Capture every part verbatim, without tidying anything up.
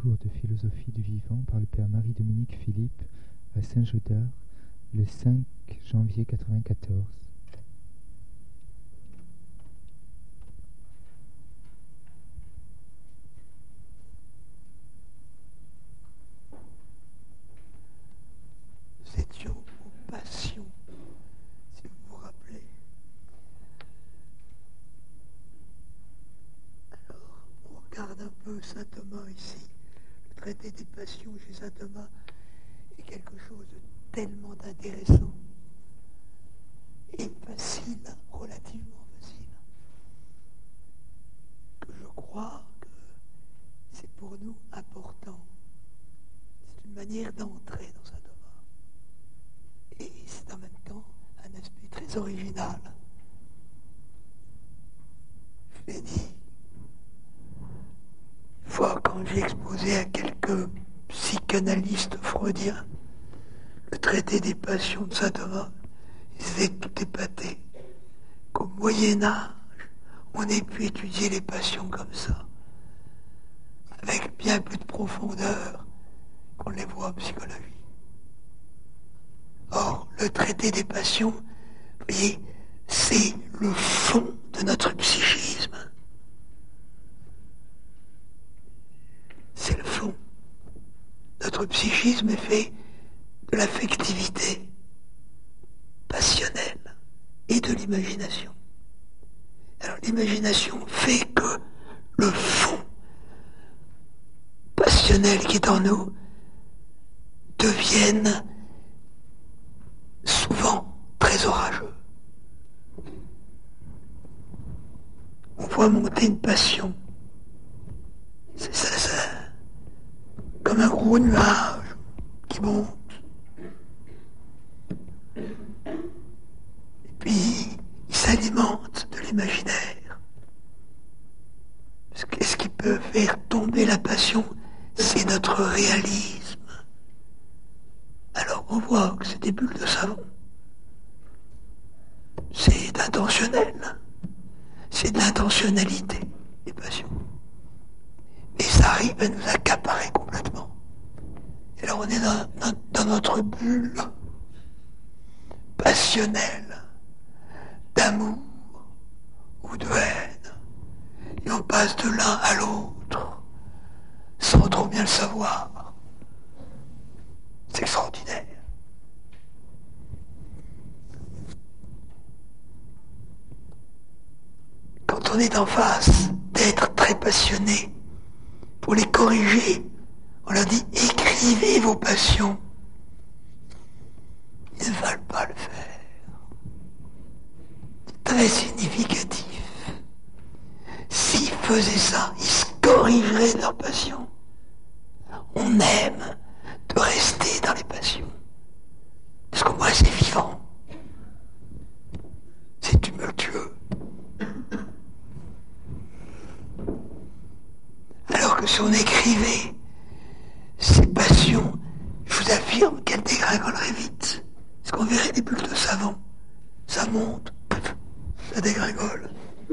cours de philosophie du vivant par le père Marie-Dominique Philippe à Saint-Gaudard le cinq janvier quatre-vingt-quatorze. Nous étions aux passions, si vous vous rappelez. Alors, on regarde un peu saint Thomas ici. Le traité des passions chez saint Thomas est quelque chose de tellement intéressant et facile, relativement facile, que je crois que c'est pour nous important. C'est une manière d'entrer dans saint Thomas. Et c'est en même temps un aspect très original. Je l'ai dit une fois quand j'ai exposé à quelques psychanalystes freudiens le traité des passions de saint Thomas, ils étaient tout épatés qu'au Moyen-Âge, on ait pu étudier les passions comme ça, avec bien plus de profondeur qu'on les voit en psychologie. Or, le traité des passions, vous voyez, c'est le fond de notre psychisme. C'est le fond. Notre psychisme est fait de l'affectivité passionnelle et de l'imagination. Alors, l'imagination fait que le fond passionnel qui est en nous devienne souvent très orageux. On voit monter une passion. C'est ça, ça, comme un gros nuage qui monte. Et puis, il s'alimente de l'imaginaire. Parce que ce qui peut faire tomber la passion, c'est notre réalisme. Alors on voit que c'est des bulles de savon. C'est intentionnel. C'est de l'intentionnalité, les passions. Mais ça arrive à nous accaparer complètement. Et alors on est dans, dans, dans notre bulle passionnelle d'amour ou de haine. Et on passe de l'un à l'autre sans trop bien le savoir. C'est extraordinaire. Quand on est en face d'être très passionné, pour les corriger, on leur dit écrivez vos passions. Ils ne veulent pas le faire. C'est très significatif. S'ils faisaient ça, ils se corrigeraient de leurs passions. On aime de rester dans les passions. Parce que moi, c'est vivant. C'est tumultueux. Alors que si on écrivait ces passions, je vous affirme qu'elles dégringoleraient vite. Parce qu'on verrait des bulles de savon. Ça monte, ça dégringole.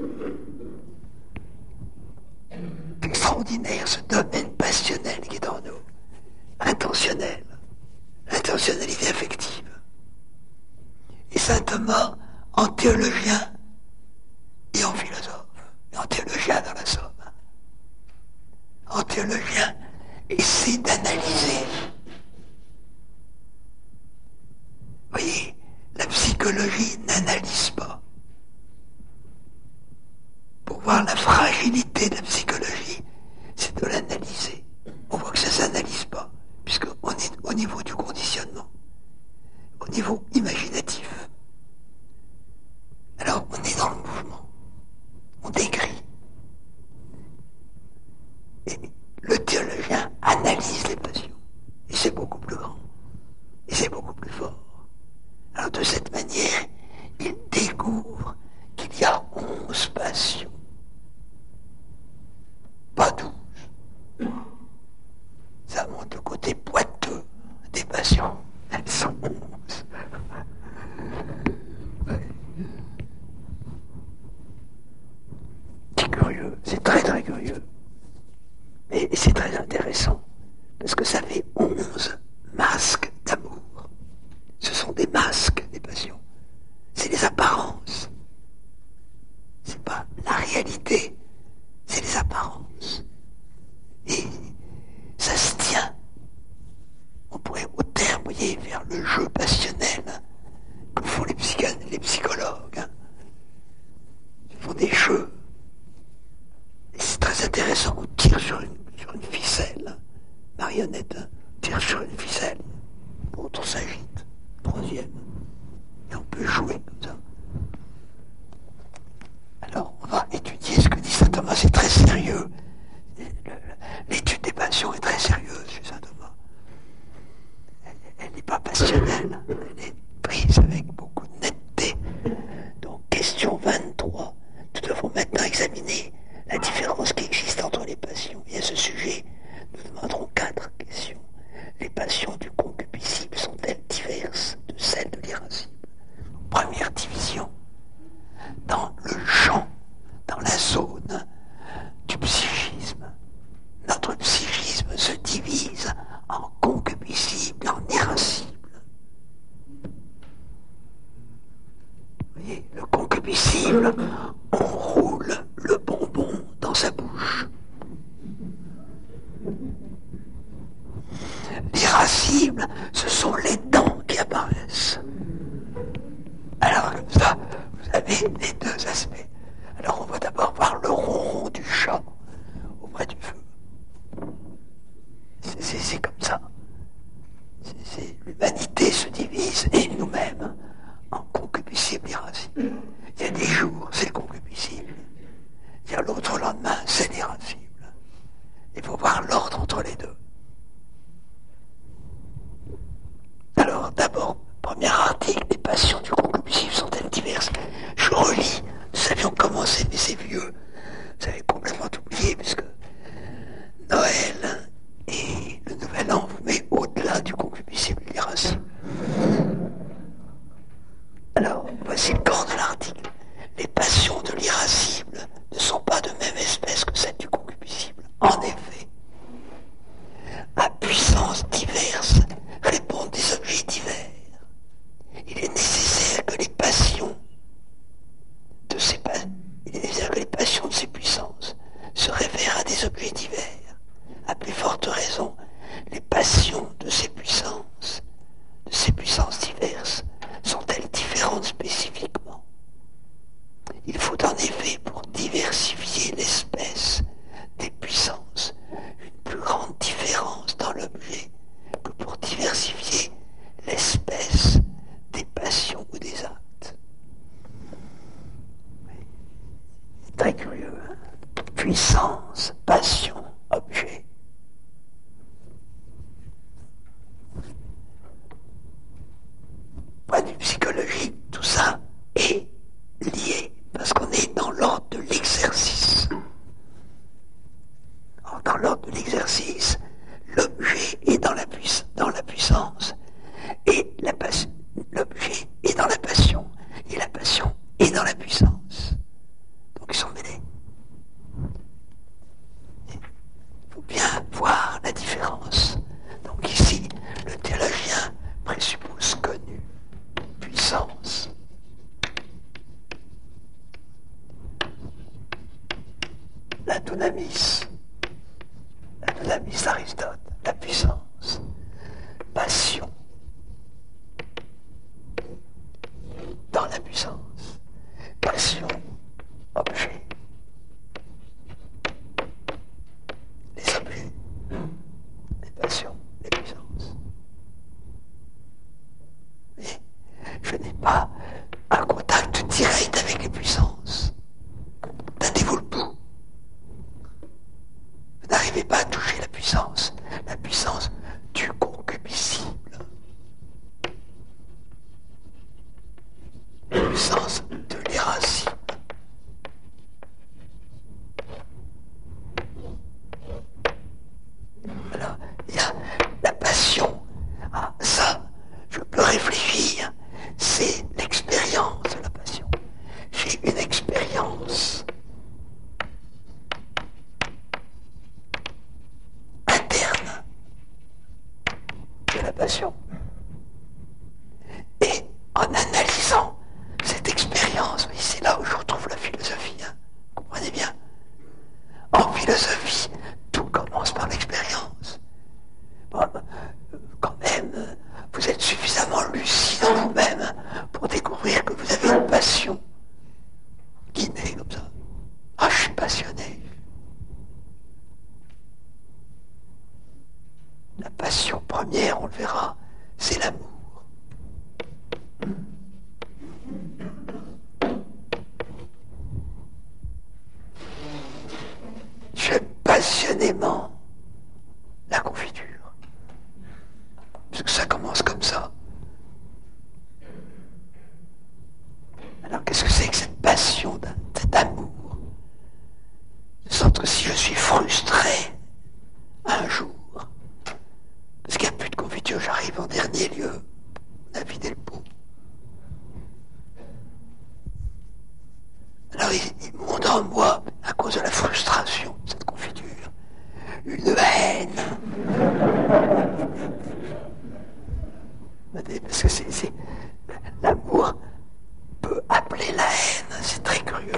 C'est extraordinaire ce domaine passionnel qui est en nous. Intentionnel. L'intentionnalité affective. Et saint Thomas, en théologien et en philosophe, et en théologien dans la Somme, en théologien, essaie d'analyser. Vous voyez, la psychologie n'analyse pas. Pour voir la fragilité de la psychologie, c'est de l'analyser. On voit que ça ne s'analyse pas, puisqu'on est au niveau du conditionnement, au niveau imaginatif. Alors, on est dans le mouvement. On décrit. Et le théologien analyse les passions. Et c'est beaucoup plus grand. Et c'est beaucoup plus fort. Alors, de cette manière, il découvre qu'il y a onze passions. Pas douze. Ça montre le côté boiteux des passions. Elles sont onze. Ouais. C'est curieux, c'est très très curieux. Et c'est très intéressant. le jeu passionnel que font les, psych- les psychologues. Hein. Ils font des jeux. Et c'est très intéressant. On tire sur une, sur une ficelle. Marionnette, hein, tire sur une ficelle. L'autre s'agite. Troisième. Et on peut jouer comme ça. Alors, on va étudier ce que dit saint Thomas. C'est très sérieux. L'étude des passions est très sérieuse chez saint Thomas. Elle n'est pas passionnelle. Elle est prise avec beaucoup de netteté. Donc, question vingt-trois. Nous devons maintenant examiner la différence qui existe entre les passions. Et à ce sujet, nous demanderons quatre questions. Les passions du concupiscible sont-elles diverses de celles de l'irascible? Première division. Dans le champ, dans la zone du psychisme, notre psychisme se divise en concupiscible et en irascible. Vous voyez, le concupiscible, on roule le bonbon dans sa bouche. L'irascible, ce sont les dents qui apparaissent. Alors comme ça, vous avez les deux aspects. Alors on va d'abord voir le ronron du chat auprès du feu. C'est, c'est, c'est comme ça. C'est, c'est, l'humanité se divise, et nous-mêmes, en concupiscible et irascible. Il y a des jours, c'est le concupiscible. Il y a l'autre lendemain, c'est l'irascible. Il faut voir l'ordre entre les deux. Alors, d'abord, premier article, les passions du concupiscible sont-elles diverses? Je relis, nous avions commencé, mais c'est vieux. Vous avez complètement oublié, puisque Noël et le Nouvel An vous met au-delà du concupiscible et de l'irascible. Alors, voici le corps de l'article. Les passions de l'irascible ne sont pas de même espèce que celles du concupiscible. En effet, à puissance diverse répondent des objets divers. Il est nécessaire que les passions de ces, pa- il est nécessaire que les passions de ces puissances se réfèrent à des objets divers. À plus forte raison, les passions de ces puissances, de ces puissances diverses, sont-elles différentes spécifiquement? Il faut en effet, pour diversifier l'espèce des puissances, une plus grande différence dans l'objet que pour diversifier l'espèce des passions ou des actes. C'est très curieux, hein? Puissance, passion, objet. Point de vue psychologique, tout ça est lié, parce qu'on est dans l'ordre de l'exercice. Alors, dans l'ordre de l'exercice, l'objet est dans la, puiss- dans la puissance, et la passion, l'objet est dans la passion, et la passion est dans la puissance. Donc ils sont mêlés. Il faut bien voir la différence. Donc ici, le théologien présuppose connu, puissance. La dunamis, la dunamis d'Aristote, la puissance, passion, dans la puissance, passion, objet, les objets, les passions, les puissances. Mais je n'ai pas un contact direct avec les puissances. Tendez-vous le pouls. Vous n'arrivez pas à toucher la puissance, la puissance du concupiscible. La puissance de l'irascible. Alors, il y a la passion. Ah, ça, je peux réfléchir. C'est l'expérience de la passion. J'ai une expérience interne de la passion. Et en analysant cette expérience, oui, c'est là où je retrouve la philosophie, hein. Comprenez bien? En philosophie, tout commence par l'expérience. Bon, quand même, vous êtes suffisamment lieu, on a vidé le pot. Alors il, il monte en moi, à cause de la frustration de cette confiture, une haine. Parce que c'est, c'est, l'amour peut appeler la haine, c'est très curieux.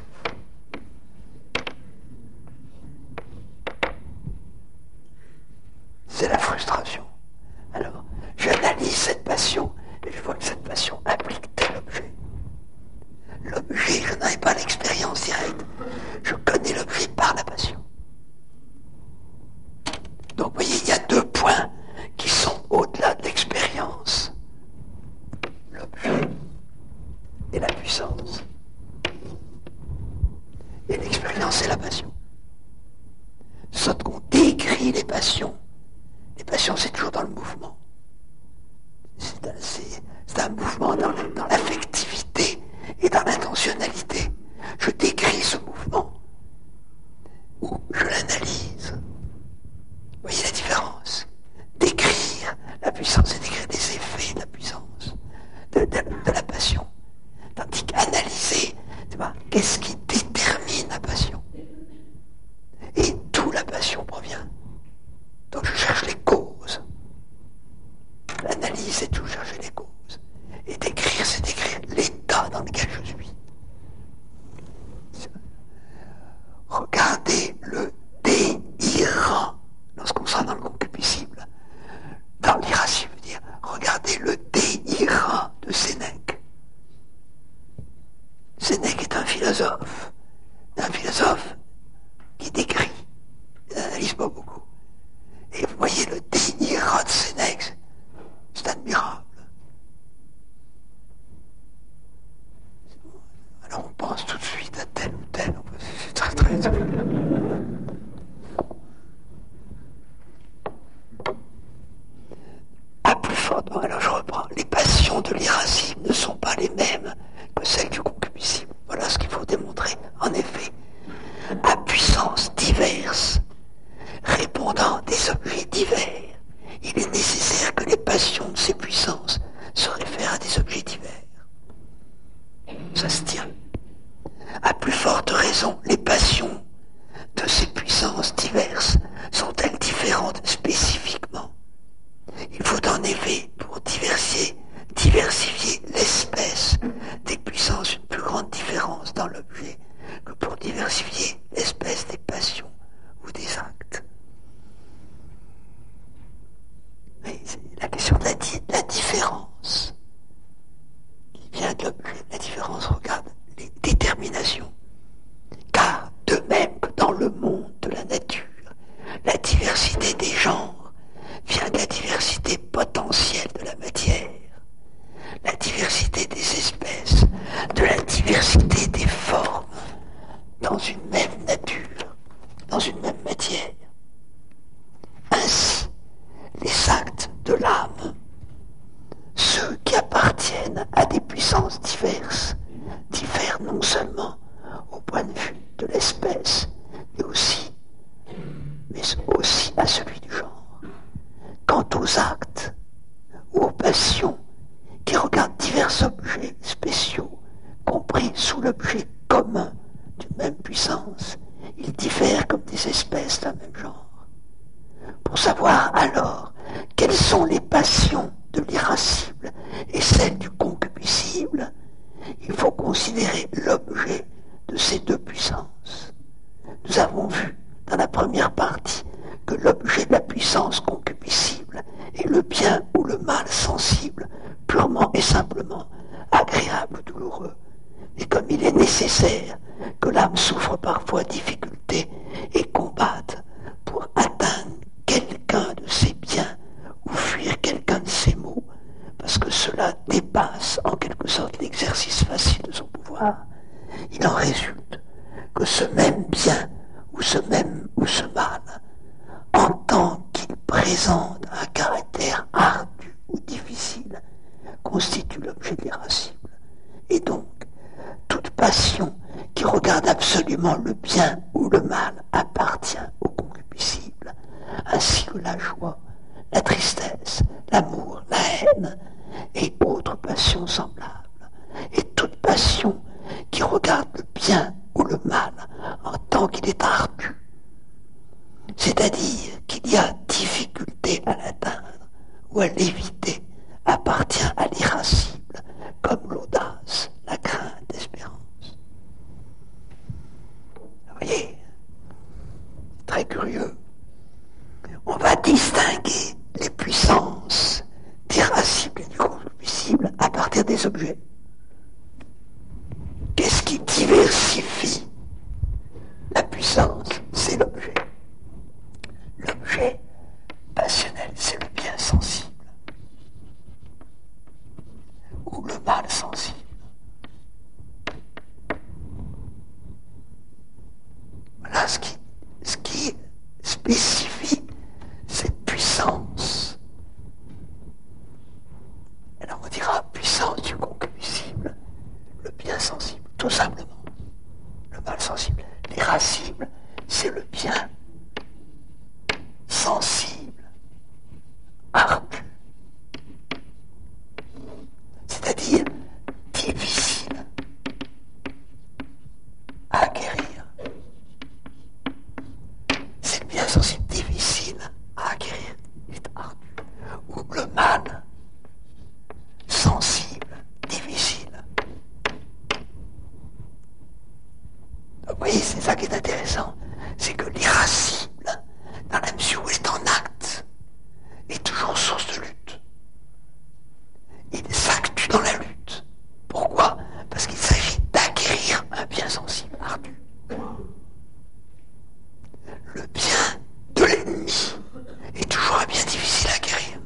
C'est la frustration. Alors, j'analyse cette passion et je vois que cette passion implique tel objet. L'objet, je n'en ai pas l'expérience directe. Je connais l'objet par la passion. Donc, vous voyez, il y a deux points qui sont au-delà de l'expérience. L'objet et la puissance. Et l'expérience et la passion. Sauf qu'on décrit les passions. Les passions, c'est toujours dans le mouvement. C'est un, c'est, c'est un mouvement dans, dans l'affectivité et dans l'intentionnalité. Je décris ce mouvement ou je l'analyse. Vous voyez la différence? Décrire la puissance, c'est décrire des effets de la puissance, de, de, de la passion. Tandis qu'analyser, tu vois, qu'est-ce qui détermine la passion? Et d'où la passion provient. Donc je cherche les causes. L'analyse, c'est toujours chercher les causes. Et décrire, c'est décrire l'état dans lequel je suis. Regardez le délirant lorsqu'on sera dans le concupiscible. Dans l'irascible, je veux dire, regardez le délirant de Sénèque. Sénèque est un philosophe. Un philosophe qui décrit. Il n'analyse pas beaucoup. Et vous voyez le délirant de Sénèque, c'est admirable. Alors on pense tout de suite à tel ou tel, c'est très très... À plus forte, alors je reprends, les passions de l'irascible ne sont pas les mêmes que celles du concupiscible. Voilà ce qu'il faut démontrer. En effet, à puissance diverse, répondant des objets divers, il est nécessaire que les passions de ces puissances se réfèrent à des objets divers. Ça se tient. À plus forte raison, les passions de ces puissances diverses sont-elles différentes spécifiquement? Il faut en effet, pour diversifier, diversifier l'espèce des puissances, une plus grande différence dans l'objet que pour diversifier l'espèce des passions ou des actes. Mais c'est la question de la, di- de la différence qui vient de l'objet. La différence regarde les déterminations. Car de même que dans le monde de la nature, la diversité des genres vient de la diversité potentielle de la matière, la diversité des espèces, de la diversité des formes dans une même nature, dans une même matière. Ainsi, les actes de l'âme, ceux qui appartiennent à des puissances diverses, diffèrent non seulement au point de vue de l'espèce, mais aussi, mais aussi à celui du genre. Quant aux actes ou aux passions qui regardent divers objets spéciaux, compris sous l'objet commun d'une même puissance, ils diffèrent comme des espèces d'un même genre. Pour savoir alors quelles sont les passions de l'irascible et celles du concupiscible, il faut considérer l'objet de ces deux puissances. Nous avons vu dans la première partie que l'objet de la puissance concupiscible est le bien ou le mal sensible, purement et simplement, agréable ou douloureux. Et comme il est nécessaire que l'âme souffre parfois difficulté et combatte pour atteindre quelqu'un de ses biens ou fuir quelqu'un de ses maux, parce que cela dépasse en quelque sorte l'exercice facile de son pouvoir, il en résulte que ce même bien ou ce même ou ce mal, en tant qu'il présente un caractère ardu ou difficile, constitue l'objet de l'irascible. Et donc, toute passion qui regarde absolument le bien ou le mal appartient au concupiscible, ainsi que la joie, la tristesse, l'amour, la haine et autres passions semblables, et toute passion qui regarde le bien ou le mal en tant qu'il est ardu, c'est-à-dire qu'il y a difficulté à l'atteindre ou à l'éviter, appartient à l'irascible, comme l'audace, la crainte, l'espérance. Vous voyez, c'est très curieux. On va distinguer les puissances d'irascible et du concupiscible à partir des objets. Qu'est-ce qui diversifie la puissance? C'est l'objet. L'objet passionnel, c'est le bien sensible. Ou le mal sensible. Voilà ce qui, ce qui spécifie cette puissance. Alors on dira puissance du concupiscible, le bien sensible, tout simplement. Le mal sensible. L'irascible, c'est le bien sensible, ardu. C'est-à-dire difficile à acquérir. C'est le bien sensible difficile à acquérir, il est ardu. Ou le mal sensible, difficile. Donc, vous voyez, c'est ça qui est intéressant, c'est que l'irascible, dans la mesure où il est en acte, est toujours source de lutte. Il s'actue dans la lutte. Pourquoi? Parce qu'il s'agit d'acquérir un bien sensible, ardu. Le bien de l'ennemi est toujours un bien difficile à acquérir.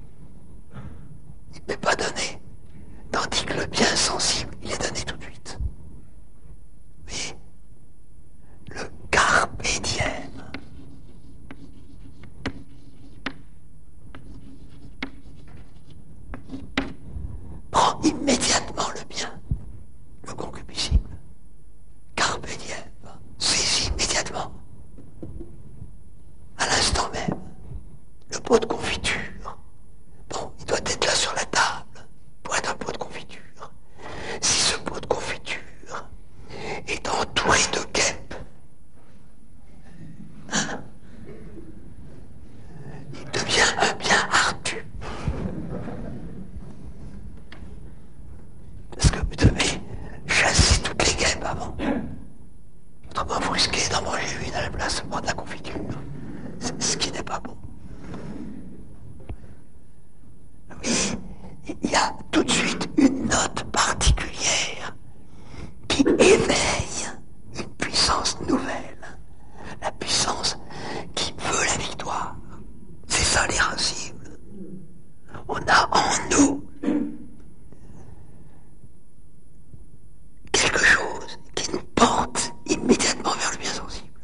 Il ne m'est pas donné. Tandis que le bien sensible, il est donné tout de suite. Mais le carpe diem, prend immédiatement le bien, le concupiscible. Carpe diem, saisit immédiatement, à l'instant même, le pot de confiture. Bon, il doit être là sur la table pour être un pot de confiture. Si ce pot de confiture est entouré de guêpes, hein, il devient un bien ardu. Parce que vous devez chasser toutes les guêpes avant. Autrement, vous risquez d'en manger une à la place de prendre de la confiture. C'est ce qui n'est pas bon. Oui, il y a tout de suite une note particulière qui éveille une puissance nouvelle. La puissance qui veut la victoire. C'est ça l'irascible. On a en nous quelque chose qui nous porte immédiatement vers le bien sensible.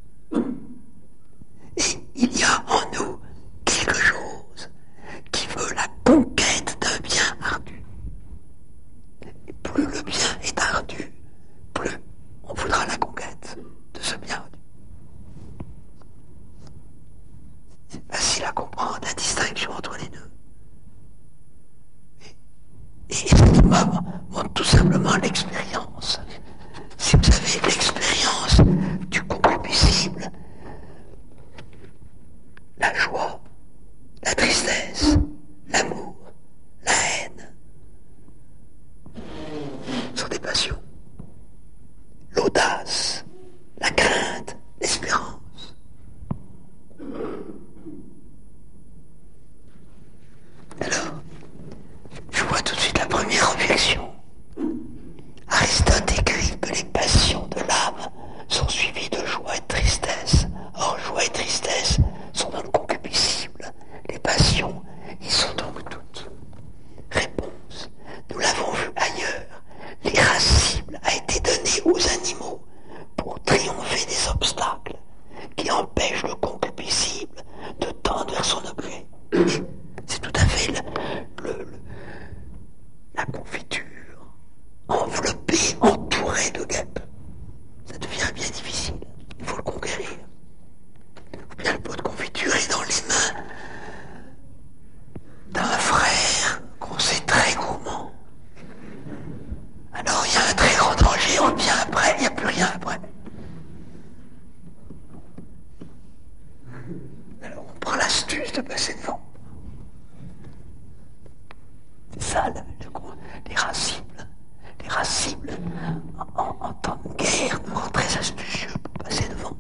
Et il y a en nous quelque chose qui veut la conquête d'un bien ardu. Et plus le bien est ardu, plus on voudra la conquête de ce bien ardu. C'est facile à comprendre la distinction entre les deux. Et, et effectivement, montre tout simplement l'expérience. Si vous avez l'expérience du concupiscible, la joie, la tristesse, l'amour, la haine sont des passions. L'audace, la crainte, l'espérance. Alors, je vois tout de suite la première objection. Aristote écrit que les passions de l'âme sont suivies de joie et de tristesse. Or, joie et tristesse sont dans le concupiscible. Les passions y sont donc toutes. Réponse. Nous l'avons vu ailleurs. L'irascible a été donné aux animaux pour triompher des obstacles qui empêchent le concupiscible de tendre vers son objet. C'est tout à fait le, le, le, la confiture. pas le, le, l'irascible. L'irascible, en, en, en temps de guerre, nous rend très astucieux pour passer devant.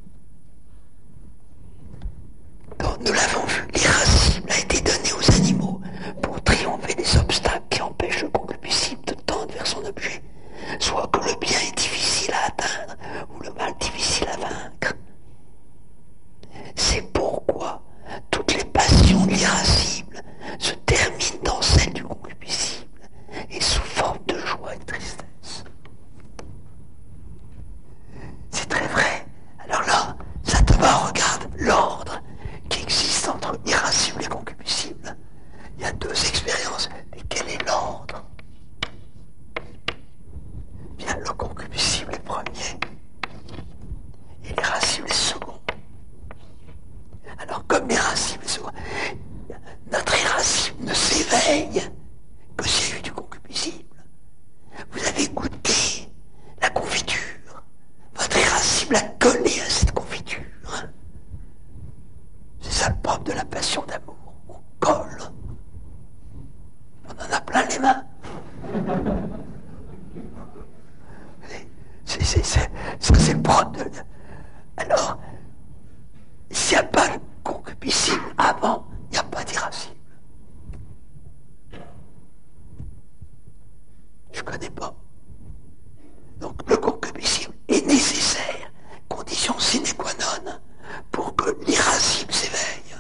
Donc, nous l'avons vu, l'irascible a été donné aux animaux pour triompher des obstacles qui empêchent le concupiscible de tendre vers son objet, soit que le bien est difficile à atteindre ou le mal difficile à vaincre. C'est pourquoi toutes les passions de l'irascible se terminent dans celle du concupiscible et sous forme de joie et de tristesse. C'est très vrai. Alors là, Saint Thomas regarde l'ordre qui existe entre irascible et concupiscible. Il y a deux expériences. Et quel est l'ordre? Bien, le concupiscible est premier et l'irascible est second. Alors, comme l'irascible est second, notre irascible ne s'éveille que s'il y a eu du concupiscible. Vous avez goûté la confiture. Votre irascible a collé à cette confiture. C'est ça le propre de la passion d'amour. On colle. On en a plein les mains. C'est, c'est, c'est, ça, c'est le propre de... Alors, s'il n'y a pas le concupiscible avant, il n'y a pas d'irascible. Je ne connais pas. Donc, le concupiscible est nécessaire, condition sine qua non, pour que l'irascible s'éveille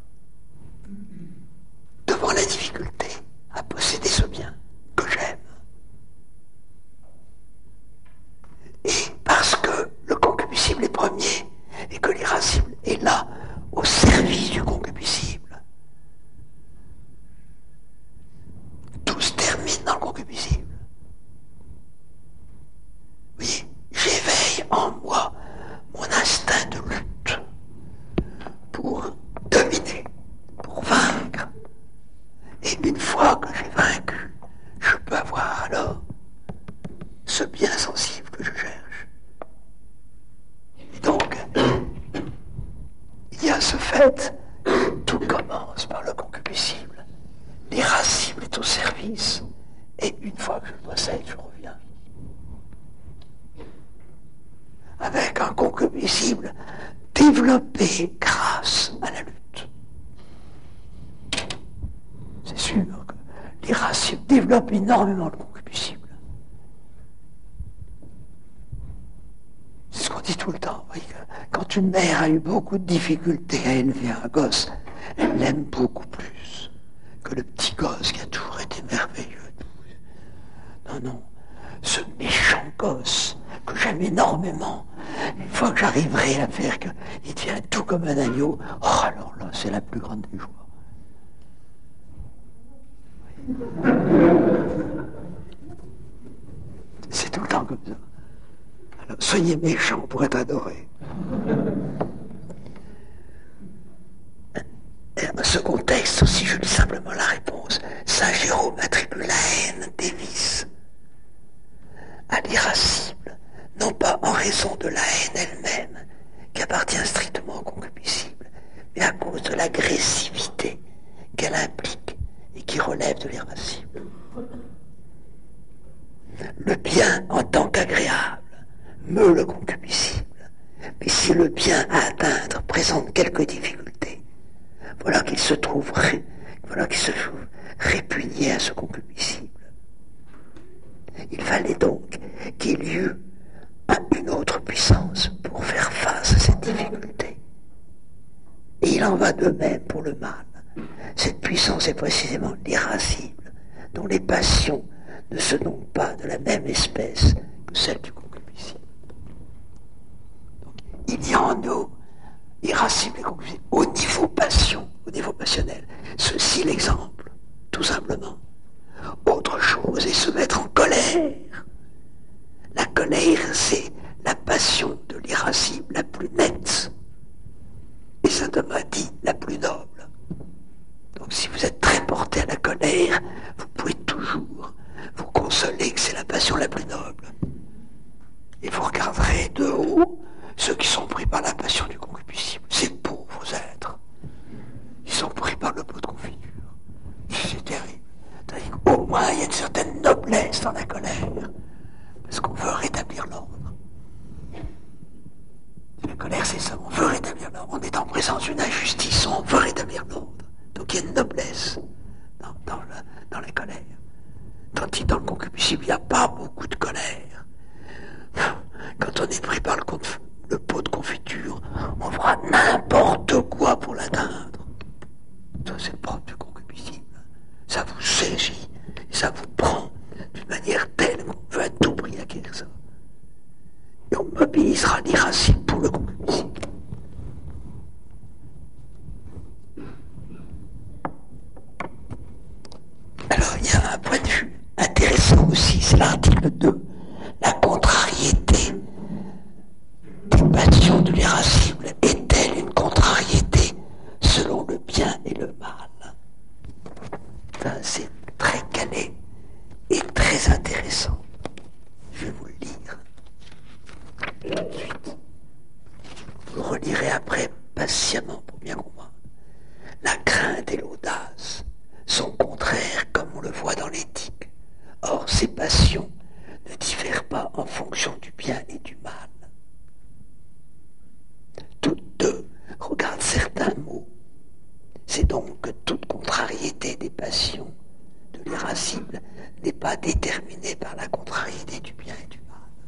devant la difficulté à posséder ce bien que j'aime. Et parce que le concupiscible est premier et que l'irascible est là au service du concupiscible, tout se termine dans le concupiscible. Oui, j'éveille en moi mon instinct de lutte pour dominer, pour vaincre. Et une fois que j'ai vaincu, je peux avoir alors ce bien sensible que je cherche. Et donc, il y a ce fait que tout commence par le concupiscible. L'irascible est au service. Et une fois que je le possède, je reviens. Avec un concupiscible développé grâce à la lutte. C'est sûr que l'irascible développe énormément le concupiscible. C'est ce qu'on dit tout le temps. Oui, quand une mère a eu beaucoup de difficultés à élever un gosse, elle l'aime beaucoup plus que le petit gosse qui a toujours été merveilleux. Non, non, ce méchant gosse que j'aime énormément, une fois que j'arriverai à faire qu'il devient tout comme un agneau, oh alors là, c'est la plus grande des joies. C'est tout le temps comme ça. Alors, soyez méchants pour être adorés. Un second texte aussi, je lis simplement la réponse. Saint Jérôme attribue la haine des vices à l'irascible, non pas en raison de la haine elle-même, qui appartient strictement au concupiscible, mais à cause de l'agressivité qu'elle implique et qui relève de l'irascible. Le bien en tant qu'agréable meut le concupiscible, mais si le bien à atteindre présente quelques difficultés, voilà qu'il se trouve, ré, voilà qu'il se trouve répugné à ce concupiscible. Il fallait donc qu'il y eût une autre puissance pour faire face à cette difficulté. Et il en va de même pour le mal. Cette puissance est précisément l'irascible, dont les passions ne se nomment pas de la même espèce que celle du concupiscible. Donc, il y a en nous, irascible et concupiscible, au niveau passion, au niveau passionnel. Ceci l'exemple, tout simplement. Autre chose est se mettre en colère. La colère, c'est la passion de l'irascible la plus nette. Et saint Thomas dit la plus noble. Donc si vous êtes très porté à la colère, vous pouvez toujours vous consoler que c'est la passion la plus noble. Et vous regarderez de haut ceux qui sont pris par la passion du concupiscible. Ces pauvres êtres. Ils sont pris par le pot de confiture. C'est terrible. C'est-à-dire qu'au moins il y a une certaine noblesse dans la colère, parce qu'on veut rétablir l'ordre. La colère, c'est ça, on veut rétablir l'ordre. On est en présence d'une injustice, on veut rétablir l'ordre. Donc il y a une noblesse dans, dans, la, dans la colère. Tandis que dans le concupiscible, il n'y a pas beaucoup de colère. Quand on est pris par le, le pot de confiture, on fera n'importe quoi pour l'atteindre. Ça, c'est le propre du concupiscible. Ça vous saisit, et ça vous prend d'une manière telle qu'on veut à tout prix acquérir ça. Et on mobilisera l'irascible pour le concupiscible. Alors, il y a un point de vue intéressant aussi, c'est l'article deux. La contrariété des passions de l'irascible est-elle une contrariété selon le bien et le mal? Enfin, c'est très calé et très intéressant. Je vais vous le lire. Et ensuite, vous le relirez après patiemment pour bien comprendre. La crainte et l'audace sont contraires comme on le voit dans l'éthique. Or, ces passions ne diffèrent pas en fonction du bien et du mal. Toutes deux regardent certains mots. C'est donc que toute contrariété des passions de l'irascible n'est pas déterminée par la contrariété du bien et du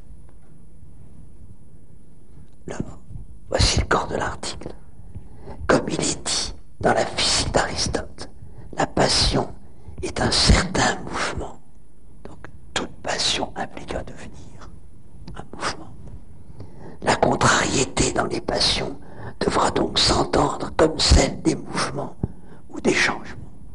mal. Alors, voici le corps de l'article. Comme il est dit dans la physique d'Aristote, la passion est un certain mouvement. Donc, toute passion implique un devenir, un mouvement. La contrariété dans les passions devra donc s'entendre comme celle des mouvements ou des changements.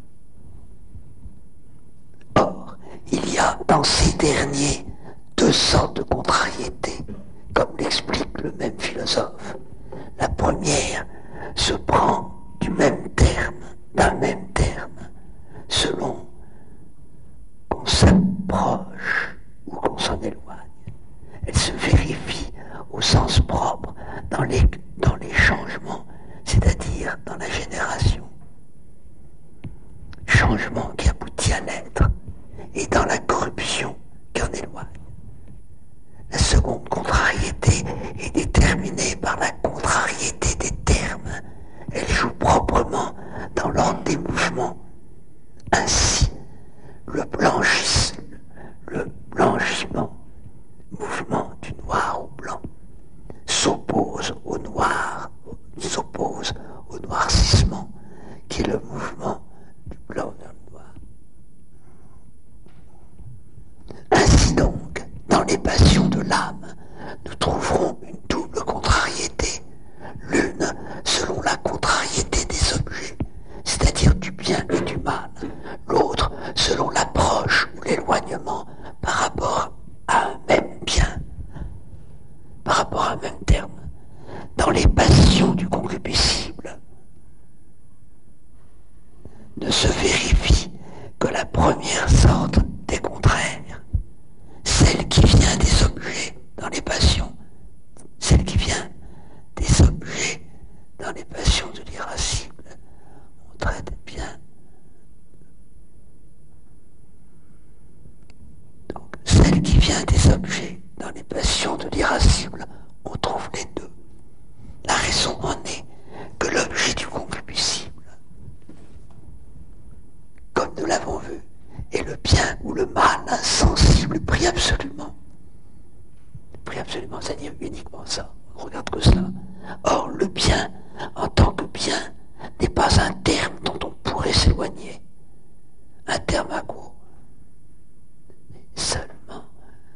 Or, il y a dans ces derniers deux sortes de contrariétés, comme l'explique le même philosophe. La première se prend du même terme, d'un même terme, selon qu'on s'approche ou qu'on s'en éloigne. Elle se vérifie au sens propre dans les, dans les changements, c'est-à-dire dans la génération. Changement qui aboutit à l'être, et dans la corruption qui en éloigne. La seconde contrariété est déterminée par la contrariété des termes. Elle joue proprement dans l'ordre des mouvements. Ainsi, le blanchissement, le blanchiment, mouvement du noir au blanc, s'oppose au noir, s'oppose au noircissement, qui est le mouvement du blanc vers le noir. Ainsi donc, dans les passions de l'âme, nous trouverons une double contrariété, l'une selon la contrariété des objets, c'est-à-dire du bien et du mal, l'autre selon l'approche ou l'éloignement par rapport à un même bien, par rapport à un même terme. Dans les passions du concupiscible, ne se vérifie que la première sorte des contraires, celle qui vient des objets dans les passions, celle qui vient des objets dans les passions de l'irascible. On traite bien. Donc, celle qui vient des objets dans les passions de l'irascible, on trouve les deux. La raison en est que l'objet du concupiscible, comme nous l'avons vu, est le bien ou le mal insensible pris absolument. Pris absolument, c'est-à-dire uniquement ça. On regarde que cela. Or, le bien, en tant que bien, n'est pas un terme dont on pourrait s'éloigner. Un terme à quoi? Seulement,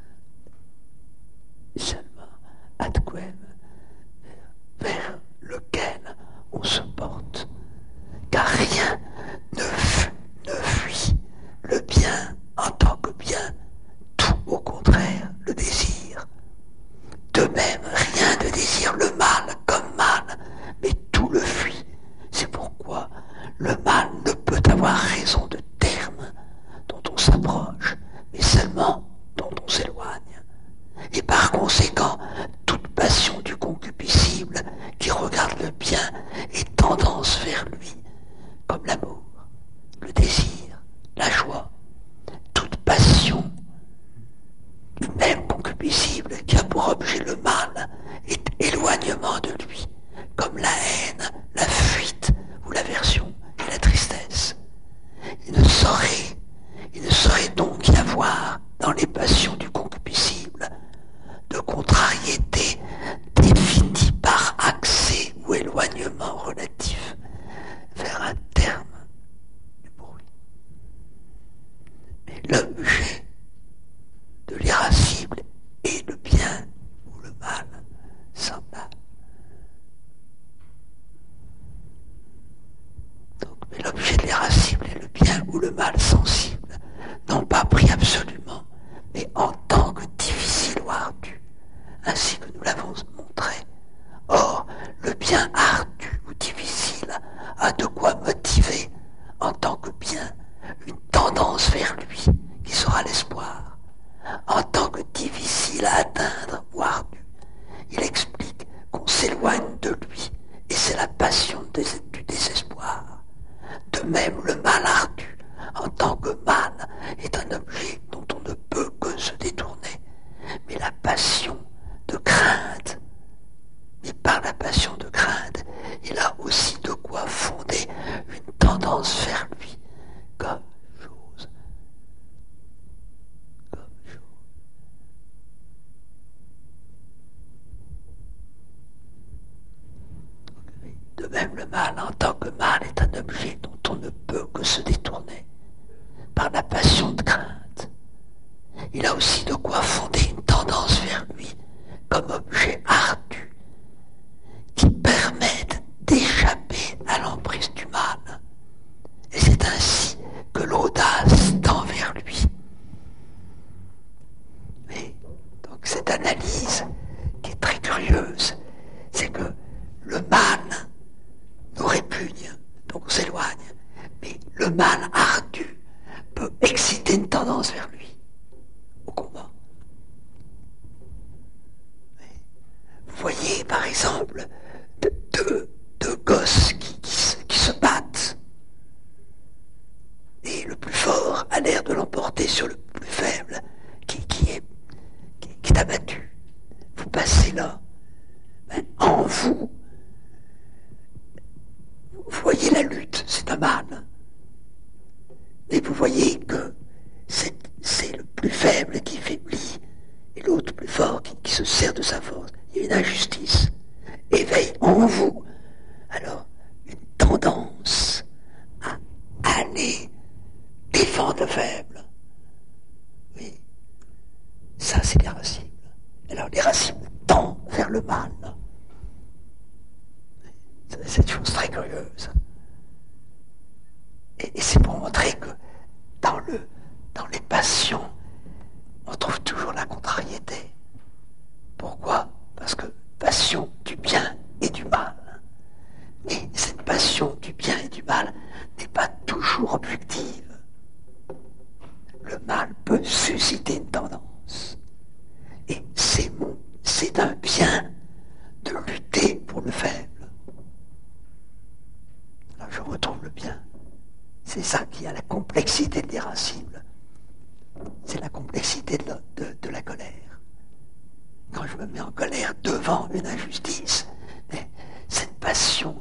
seulement, ad quem, vers lequel on se porte. Car rien ne, f- ne fuit le bien en tant que bien, tout au contraire le désir. De même, rien ne désire le mal comme mal, mais tout le fuit. C'est pourquoi le mal ne peut avoir raison de terme dont on s'approche, mais seulement dont on s'éloigne. Et par conséquent, toute passion du concupiscible qui regarde le bien est tendance vers lui, comme l'amour, le désir, la joie, les passions du concupiscible, de contrariété définie par accès ou éloignement relatif vers un terme du bruit. Mais l'objet de l'irascible est le bien ou le mal semblable. Donc, mais l'objet de l'irascible est le bien ou le mal sensible, non pas pris absolument, mais en tant que difficile ou ardu, ainsi que nous l'avons montré. Or, le bien ardu ou difficile a de quoi motiver, en tant que bien, une tendance vers lui, qui sera l'espoir. En tant que difficile à atteindre ou ardu, il explique qu'on s'éloigne de lui, et c'est la passion du désespoir. De même, le mal ardu, en tant que mal, est un objet dont on ne peut que se détourner. Mais la passion de crainte, mais par la passion de crainte, il a aussi de quoi fonder une tendance vers lui, comme chose. Comme chose. De même, le mal, en tant que mal, est un objet dont on ne peut que se détourner par la passion de crainte. Il a aussi de quoi fonder une tendance vers lui comme objet ardu qui permette d'échapper à l'emprise du mal. Et c'est ainsi que l'audace tend vers lui. Et donc cette analyse qui est très curieuse, c'est que le mal nous répugne, donc on s'éloigne, mais le mal ardu peut exciter une tendance vers lui, au combat. Vous voyez, par exemple, deux, deux, deux gosses qui, qui, se, qui se battent. Et le plus fort a l'air de l'emporter sur le plus faible, qui, qui, est, qui, qui est abattu. Vous passez là. Ben, en vous, vous voyez la lutte, c'est un mal. Mais vous voyez que c'est, c'est le plus faible qui faiblit, et l'autre plus fort qui, qui se sert de sa force. Il y a une injustice. Éveille en vous, alors, une tendance à aller défendre le faible. Oui. Ça, c'est l'irascible. Alors, l'irascible tend vers le mal. C'est une chose très curieuse. Et, et c'est pour montrer que dans, le, dans les passions, on trouve toujours la contrariété. Pourquoi ? Parce que passion du bien et du mal. Mais cette passion du bien et du mal n'est pas toujours objective. Le mal peut susciter une tendance. Et c'est, mon, c'est un bien de lutter pour le faible. Alors je retrouve le bien. C'est ça qui a la complexité de l'irascible. C'est la complexité de la, de, de la colère. Quand je me mets en colère devant une injustice, cette passion